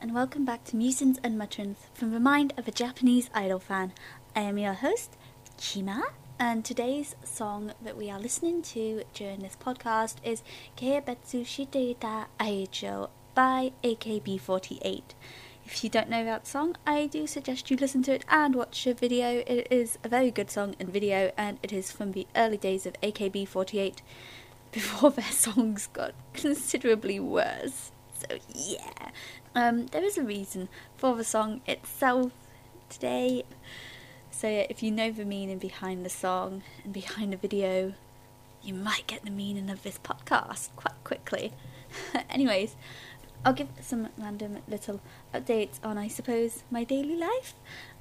and welcome back to Musings and Mutterings from the mind of a Japanese idol fan. I am your host, Chima, and today's song that we are listening to during this podcast is Keibetsu Shiteita Aicho by AKB48. If you don't know that song, I do suggest you listen to it and watch the video. It is a very good song and video, and it is from the early days of AKB48, before their songs got considerably worse. So yeah, there is a reason for the song itself today. So yeah, if you know the meaning behind the song and behind the video, you might get the meaning of this podcast quite quickly. Anyways, I'll give some random little updates on, I suppose, my daily life.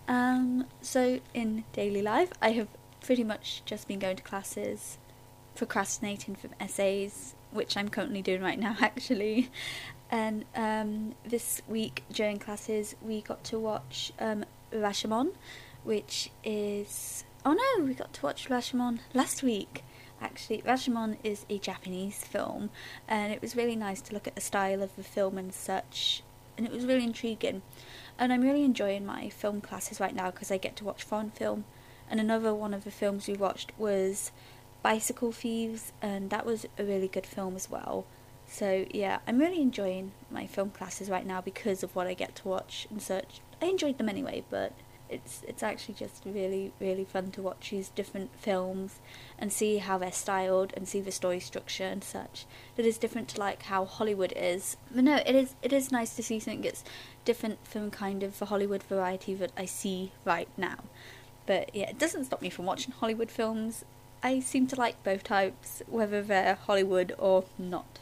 So in daily life, I have pretty much just been going to classes, procrastinating from essays, which I'm currently doing right now actually. And this week during classes we got to watch Rashomon, which is... Oh no, we got to watch Rashomon last week. Actually, Rashomon is a Japanese film, and it was really nice to look at the style of the film and such, and it was really intriguing. And I'm really enjoying my film classes right now because I get to watch foreign film. And another one of the films we watched was Bicycle Thieves, and that was a really good film as well. So yeah, I'm really enjoying my film classes right now because of what I get to watch and such. I enjoyed them anyway, but it's actually just really, really fun to watch these different films and see how they're styled and see the story structure and such. That is different to like how Hollywood is. But no, it is nice to see something that's different from kind of the Hollywood variety that I see right now. But yeah, it doesn't stop me from watching Hollywood films. I seem to like both types, whether they're Hollywood or not.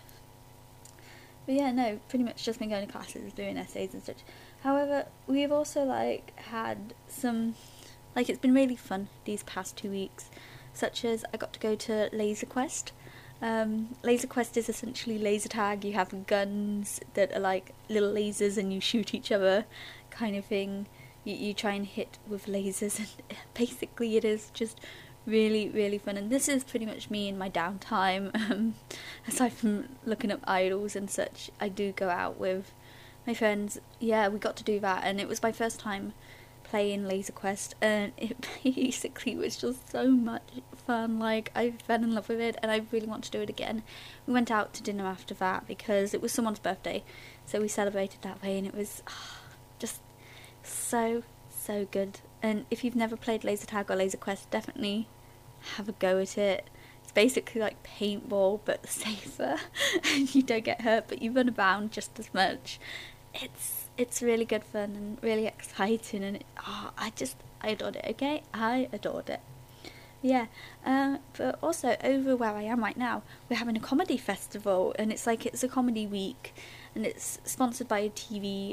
But yeah, no, pretty much just been going to classes, doing essays and such. However, we've also had some, it's been really fun these past 2 weeks, such as I got to go to Laser Quest. Laser Quest is essentially laser tag. You have guns that are like little lasers and you shoot each other kind of thing. You try and hit with lasers, and basically it is just really, really fun. And this is pretty much me in my downtime. Aside from looking up idols and such, I do go out with my friends. Yeah, we got to do that, and it was my first time playing Laser Quest, and it basically was just so much fun. I fell in love with it, and I really want to do it again. We went out to dinner after that because it was someone's birthday, so we celebrated that way, and it was just so good. And if you've never played laser tag or Laser Quest, definitely have a go at it. It's basically like paintball but safer, and you don't get hurt, but you run around just as much. It's really good fun and really exciting, and I adored it. Okay, I adored it. Yeah, but also over where I am right now, we're having a comedy festival, and it's a comedy week, and it's sponsored by a TV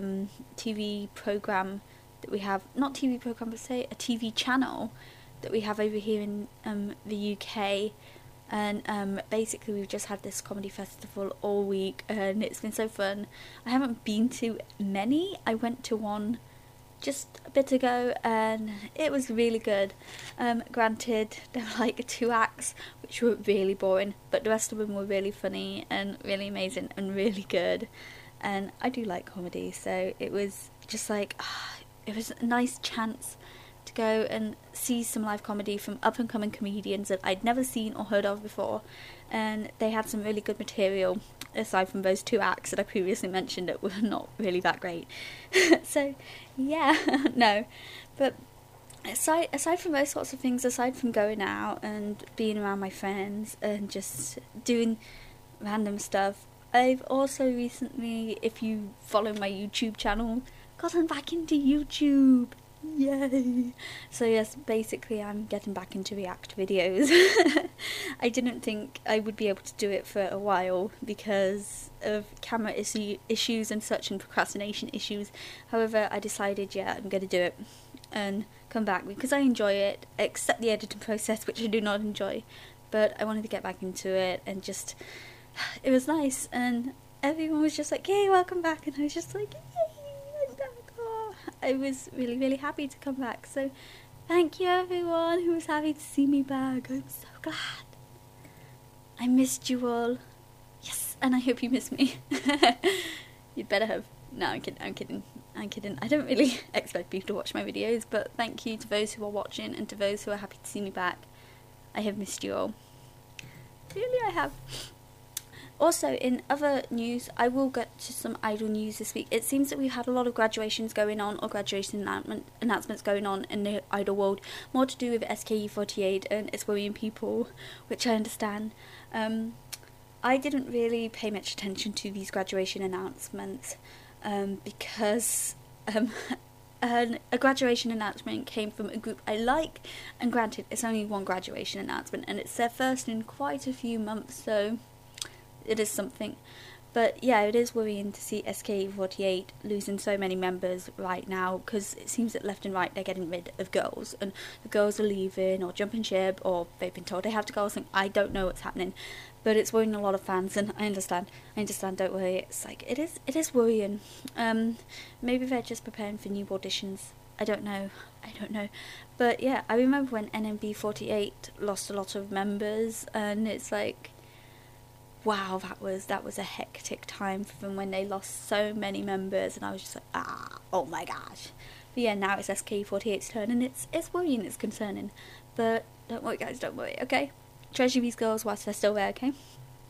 program that we have, not TV program, but say a TV channel that we have over here in the UK. And basically we've just had this comedy festival all week, and it's been so fun. I haven't been to many. I went to one just a bit ago, and it was really good. Granted, there were 2 acts which were really boring, but the rest of them were really funny and really amazing and really good. And I do like comedy, so it was just it was a nice chance to go and see some live comedy from up-and-coming comedians that I'd never seen or heard of before, and they had some really good material, aside from those 2 acts that I previously mentioned that were not really that great. So, yeah, no. But aside from those sorts of things, aside from going out and being around my friends and just doing random stuff, I've also recently, if you follow my YouTube channel, gotten back into YouTube. Yay! So yes, basically I'm getting back into React videos. I didn't think I would be able to do it for a while because of camera issues and such, and procrastination issues. However, I decided, I'm going to do it and come back because I enjoy it, except the editing process, which I do not enjoy. But I wanted to get back into it, and just, it was nice, and everyone was just like, "Yay, welcome back," and I was just like, "Yay, I'm back." I was really, really happy to come back. So thank you everyone who was happy to see me back. I'm so glad. I missed you all. Yes, and I hope you miss me. You'd better have. No, I'm kidding. I don't really expect people to watch my videos, but thank you to those who are watching and to those who are happy to see me back. I have missed you all. Clearly I have. Also, in other news, I will get to some idol news this week. It seems that we've had a lot of graduations going on, or graduation announcements going on in the idol world, more to do with SKE48, and it's worrying people, which I understand. I didn't really pay much attention to these graduation announcements, because a graduation announcement came from a group I like, and granted, it's only one graduation announcement, and it's their first in quite a few months, so it is something. But yeah, it is worrying to see SKE48 losing so many members right now, because it seems that left and right they're getting rid of girls, and the girls are leaving or jumping ship, or they've been told they have to go or something. I don't know what's happening, but it's worrying a lot of fans, and I understand, don't worry. It's like, it is worrying. Maybe they're just preparing for new auditions. I don't know. But yeah, I remember when NMB48 lost a lot of members, and it's like, wow, that was a hectic time for them when they lost so many members, and I was just like, oh my gosh. But yeah, now it's SKE48's turn, and it's worrying, it's concerning. But don't worry, guys, don't worry, okay? Treasure these girls whilst they're still there, okay?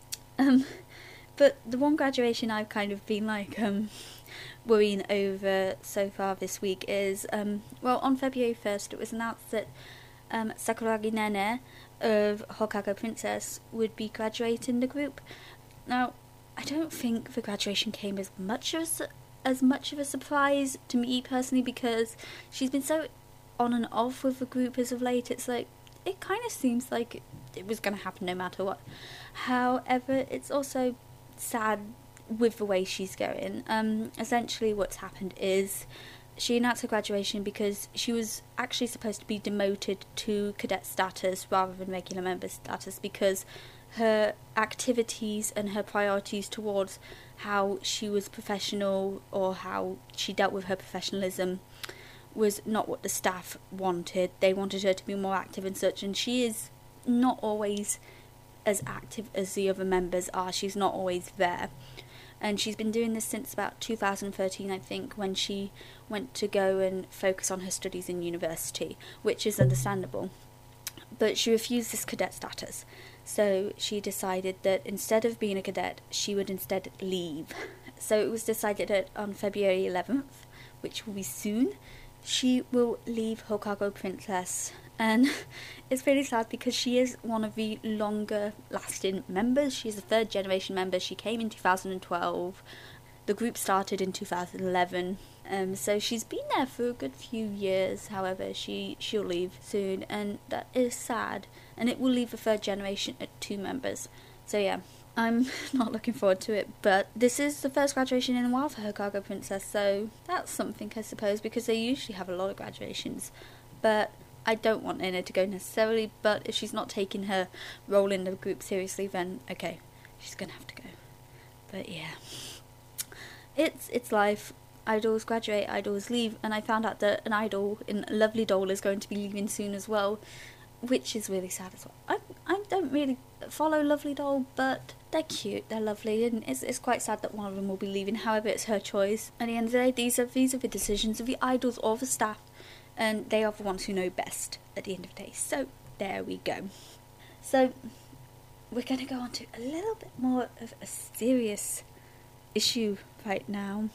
But the one graduation I've kind of been like worrying over so far this week is, well, on February 1st it was announced that Sakuragi Nene of Hokkaido Princess would be graduating the group. Now, I don't think the graduation came as much of a surprise to me personally, because she's been so on and off with the group as of late. It's like, it kind of seems like it was going to happen no matter what. However, it's also sad with the way she's going. Essentially what's happened is she announced her graduation because she was actually supposed to be demoted to cadet status rather than regular member status, because her activities and her priorities towards how she was professional, or how she dealt with her professionalism, was not what the staff wanted. They wanted her to be more active and such, and she is not always as active as the other members are. She's not always there. And she's been doing this since about 2013, I think, when she went to go and focus on her studies in university, which is understandable. But she refused this cadet status. So she decided that instead of being a cadet, she would instead leave. So it was decided that on February 11th, which will be soon, she will leave Hokkaido Princess. And it's really sad because she is one of the longer lasting members. She's a third generation member. She came in 2012. The group started in 2011. So she's been there for a good few years. However, she'll leave soon, and that is sad. And it will leave the third generation at 2 members. So yeah, I'm not looking forward to it. But this is the first graduation in a while for Hokkaido Princess, so that's something, I suppose, because they usually have a lot of graduations. But I don't want Nina to go necessarily, but if she's not taking her role in the group seriously, then okay, she's gonna have to go. But yeah, it's life. Idols graduate, idols leave, and I found out that an idol in Lovely Doll is going to be leaving soon as well, which is really sad as well. I don't really follow Lovely Doll, but they're cute, they're lovely, and it's quite sad that one of them will be leaving. However, it's her choice. At the end of the day, these are the decisions of the idols or the staff, and they are the ones who know best at the end of the day. So there we go. So we're going to go on to a little bit more of a serious issue right now.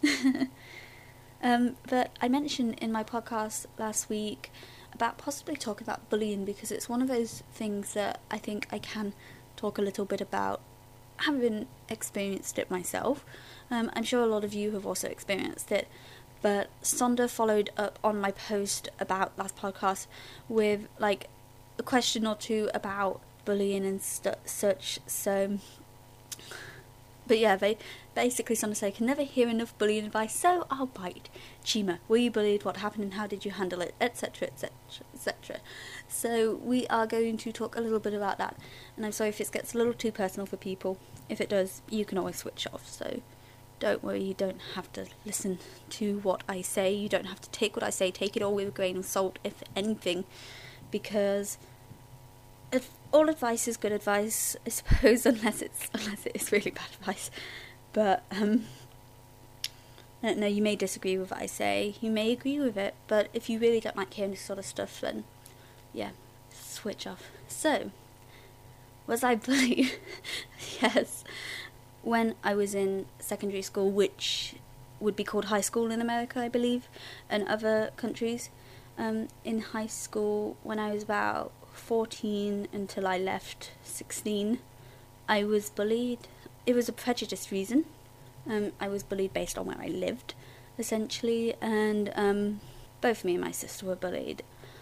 But I mentioned in my podcast last week about possibly talking about bullying, because it's one of those things that I think I can talk a little bit about, having experienced it myself. I'm sure a lot of you have also experienced it. But Sonda followed up on my post about last podcast with like a question or two about bullying and such. So, but yeah, they basically, Sonda said, I can never hear enough bullying advice, so I'll bite. Chima, were you bullied? What happened and how did you handle it? Etc, etc, etc. So we are going to talk a little bit about that. And I'm sorry if it gets a little too personal for people. If it does, you can always switch off. So don't worry, you don't have to listen to what I say. You don't have to take what I say. Take it all with a grain of salt, if anything, because all advice is good advice, I suppose, unless it is really bad advice. But I don't know, you may disagree with what I say, you may agree with it, but if you really don't like hearing this sort of stuff, then yeah, switch off. So, was I bullied? Yes. When I was in secondary school, which would be called high school in America, I believe, and other countries. In high school, when I was about 14 until I left 16, I was bullied. It was a prejudiced reason. I was bullied based on where I lived, essentially, and both me and my sister were bullied.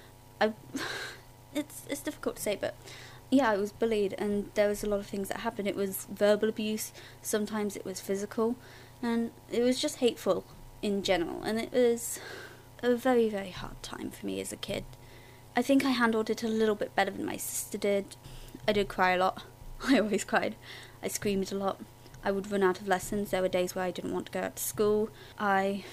It's difficult to say, but yeah, I was bullied, and there was a lot of things that happened. It was verbal abuse, sometimes it was physical, and it was just hateful in general, and it was a very, very hard time for me as a kid. I think I handled it a little bit better than my sister did. I did cry a lot. I always cried. I screamed a lot. I would run out of lessons. There were days where I didn't want to go out to school. I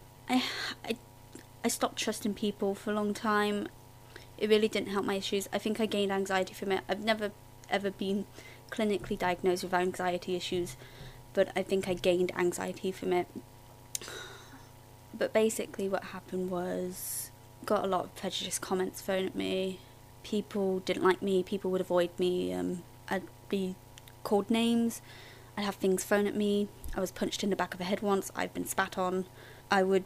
stopped trusting people for a long time. It really didn't help my issues. I think I gained anxiety from it. I've never ever been clinically diagnosed with anxiety issues, but I think I gained anxiety from it. But basically what happened was, got a lot of prejudiced comments thrown at me. People didn't like me. People would avoid me. I'd be called names. I'd have things thrown at me. I was punched in the back of the head once. I've been spat on. I would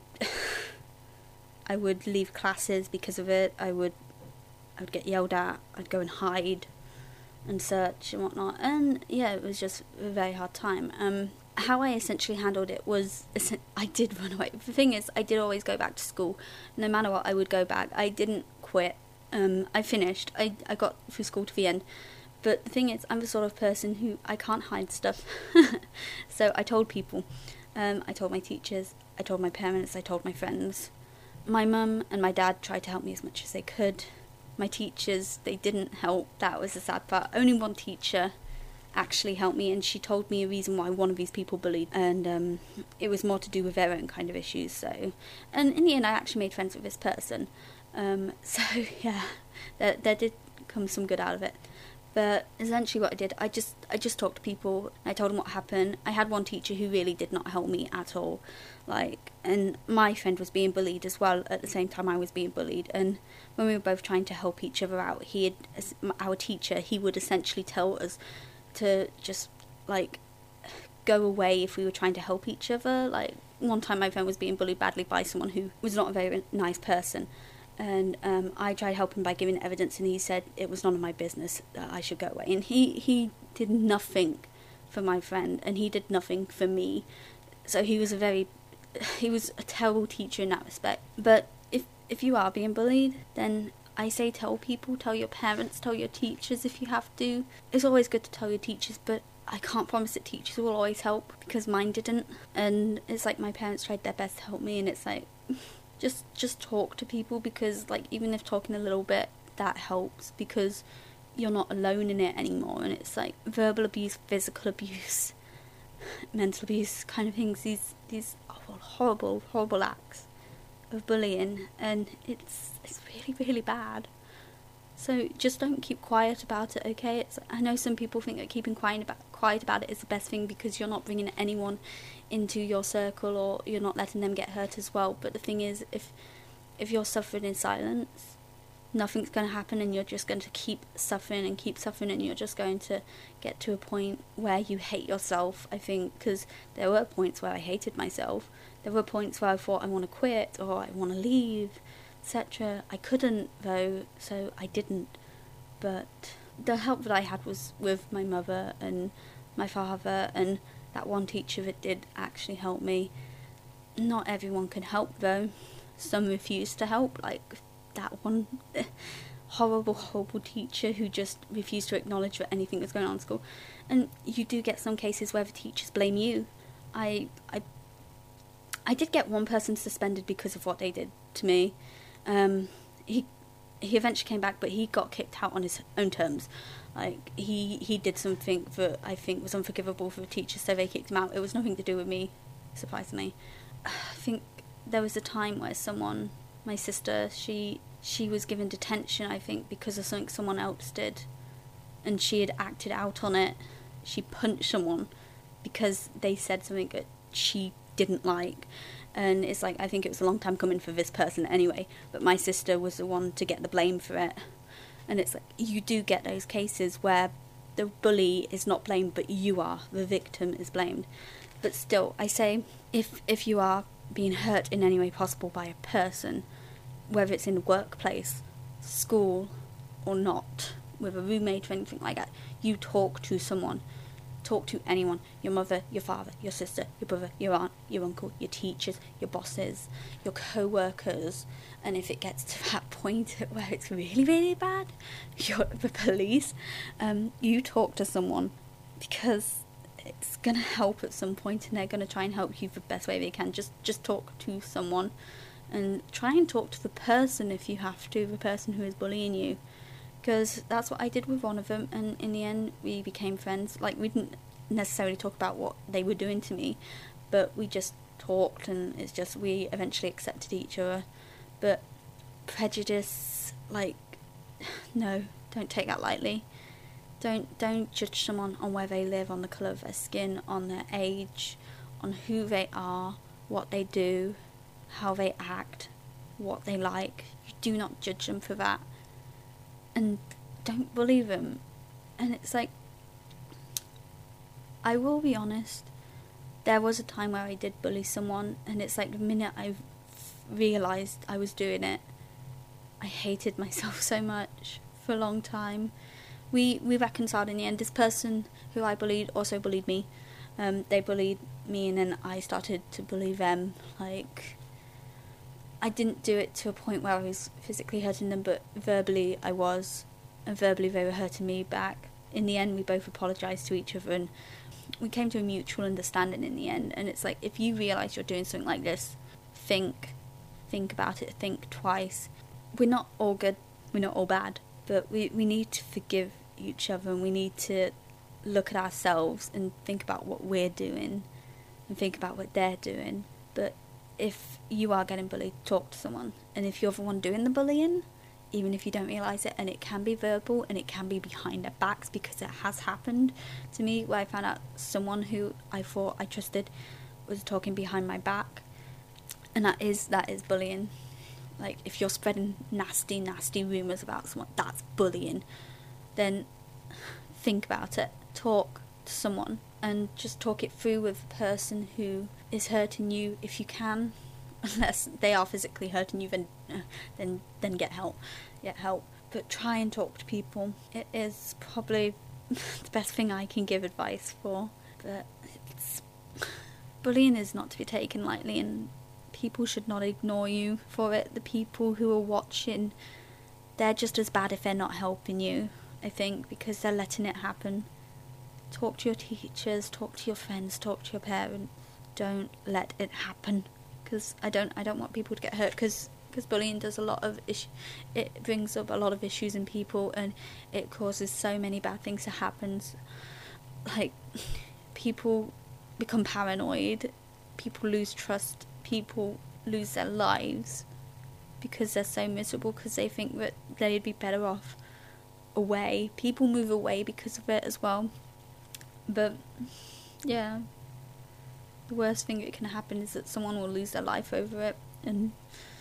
leave classes because of it. I would get yelled at. I'd go and hide and search and whatnot. And yeah, it was just a very hard time. How I essentially handled it was, I did run away. The thing is, I did always go back to school. No matter what, I would go back. I didn't quit. I finished. I got through school to the end. But the thing is, I'm the sort of person who, I can't hide stuff. So I told people. I told my teachers. I told my parents. I told my friends. My mum and my dad tried to help me as much as they could. My teachers, they didn't help. That was the sad part. Only one teacher actually helped me, and she told me a reason why one of these people bullied, and it was more to do with their own kind of issues. So, and in the end, I actually made friends with this person. So yeah, there did come some good out of it. But essentially what I did, I just talked to people. I told them what happened. I had one teacher who really did not help me at all. And my friend was being bullied as well at the same time I was being bullied. And when we were both trying to help each other out, our teacher, he would essentially tell us to just, go away if we were trying to help each other. One time my friend was being bullied badly by someone who was not a very nice person. And I tried helping by giving evidence, and he said it was none of my business, that I should go away. And he did nothing for my friend, and he did nothing for me. So he was a terrible teacher in that respect. But if you are being bullied, then I say tell people, tell your parents, tell your teachers if you have to. It's always good to tell your teachers, but I can't promise that teachers will always help, because mine didn't. And it's like my parents tried their best to help me, and it's like... Just talk to people, because even if talking a little bit, that helps, because you're not alone in it anymore. And it's like verbal abuse, physical abuse, mental abuse kind of things, these horrible acts of bullying, and it's really, really bad. So just don't keep quiet about it, okay? I know some people think that keeping quiet about it is the best thing, because you're not bringing anyone into your circle, or you're not letting them get hurt as well. But the thing is, if you're suffering in silence, nothing's going to happen, and you're just going to keep suffering, and you're just going to get to a point where you hate yourself, I think, because there were points where I hated myself. There were points where I thought I want to quit, or I want to leave, etc. I couldn't, though, so I didn't. But the help that I had was with my mother and my father, and that one teacher that did actually help me. Not everyone can help, though. Some refuse to help, like that one horrible teacher who just refused to acknowledge that anything was going on in school. And you do get some cases where the teachers blame you. I did get one person suspended because of what they did to me. He eventually came back, but he got kicked out on his own terms. He did something that I think was unforgivable for the teachers, so they kicked him out. It was nothing to do with me, surprisingly. I think there was a time where my sister, she was given detention, I think, because of something someone else did, and she had acted out on it. She punched someone because they said something that she didn't like. And it's like, I think it was a long time coming for this person anyway, but my sister was the one to get the blame for it. And it's like, you do get those cases where the bully is not blamed, but you are, the victim is blamed. But still, I say, if you are being hurt in any way possible by a person, whether it's in the workplace, school, or not, with a roommate or anything like that, you talk to someone. Talk to anyone, your mother, your father, your sister, your brother, your aunt, your uncle, your teachers, your bosses, your co-workers, and if it gets to that point where it's really, really bad, you're the police, you talk to someone, because it's going to help at some point, and they're going to try and help you the best way they can. Just talk to someone, and try and talk to the person if you have to, the person who is bullying you. Because that's what I did with one of them, and in the end we became friends. Like, we didn't necessarily talk about what they were doing to me, but we just talked, and it's just, we eventually accepted each other. But prejudice, like, no, don't take that lightly. Don't judge someone on where they live, on the colour of their skin, on their age, on who they are, what they do, how they act, what they like. You do not judge them for that. And don't bully them. And it's like, I will be honest, there was a time where I did bully someone, and it's like the minute I realised I was doing it, I hated myself so much for a long time. We reconciled in the end. This person who I bullied also bullied me. They bullied me, and then I started to bully them. Like, I didn't do it to a point where I was physically hurting them, but verbally I was, and verbally they were hurting me back. In the end, we both apologised to each other, and we came to a mutual understanding in the end. And it's like, if you realise you're doing something like this, think about it, think twice. We're not all good, we're not all bad, but we need to forgive each other, and we need to look at ourselves and think about what we're doing, and think about what they're doing. But if you are getting bullied, talk to someone. And if you're the one doing the bullying, even if you don't realise it, and it can be verbal and it can be behind their backs, because it has happened to me where I found out someone who I thought I trusted was talking behind my back, and that is bullying. Like, if you're spreading nasty rumours about someone, that's bullying. Then think about it, talk to someone, and just talk it through with the person who is hurting you if you can. Unless they are physically hurting you, then get help. But try and talk to people. It is probably the best thing I can give advice for. But bullying is not to be taken lightly, and people should not ignore you for it. The people who are watching, they're just as bad if they're not helping you, I think, because they're letting it happen. Talk to your teachers, talk to your friends, talk to your parents. Don't let it happen, because I don't want people to get hurt, because bullying does a lot of it brings up a lot of issues in people, and it causes so many bad things to happen. Like, people become paranoid, people lose trust, people lose their lives because they're so miserable, because they think that they'd be better off away. People move away because of it as well. But yeah, the worst thing that can happen is that someone will lose their life over it. And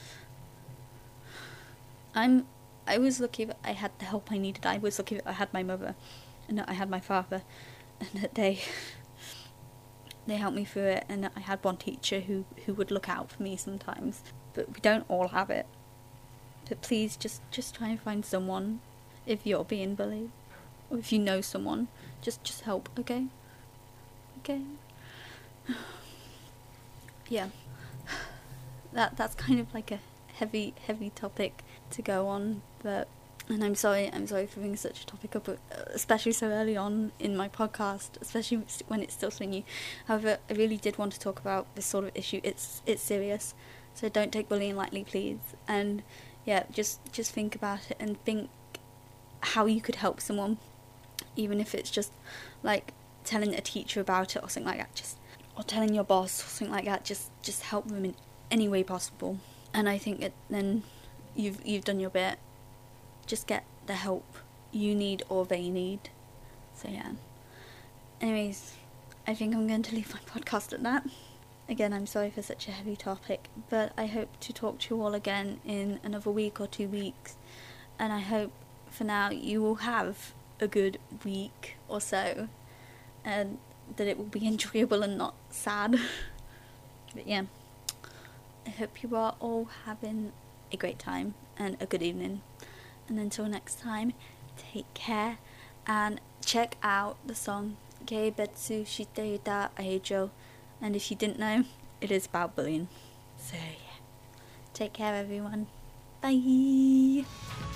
I was lucky that I had the help I needed. I was lucky that I had my mother and that I had my father, and that they helped me through it, and that I had one teacher who would look out for me sometimes. But we don't all have it. But please just try and find someone if you're being bullied, or if you know someone, just help, okay? Yeah, that's kind of like a heavy topic to go on, and I'm sorry for bringing such a topic up, especially so early on in my podcast, especially when it's still swingy. However, I really did want to talk about this sort of issue. It's serious, so don't take bullying lightly, please. And yeah, just think about it, and think how you could help someone, even if it's just like telling a teacher about it or something like that, or telling your boss or something like that. Just help them in any way possible. And I think that then you've done your bit. Just get the help you need or they need. So yeah. Anyways, I think I'm going to leave my podcast at that. Again, I'm sorry for such a heavy topic, but I hope to talk to you all again in another week or 2 weeks, and I hope for now you will have a good week or so, and that it will be enjoyable and not sad. But yeah, I hope you are all having a great time and a good evening, and until next time, take care and check out the song Geibetsu Shite Da Aijo. And if you didn't know, it is about bullying. So yeah, take care everyone. Bye.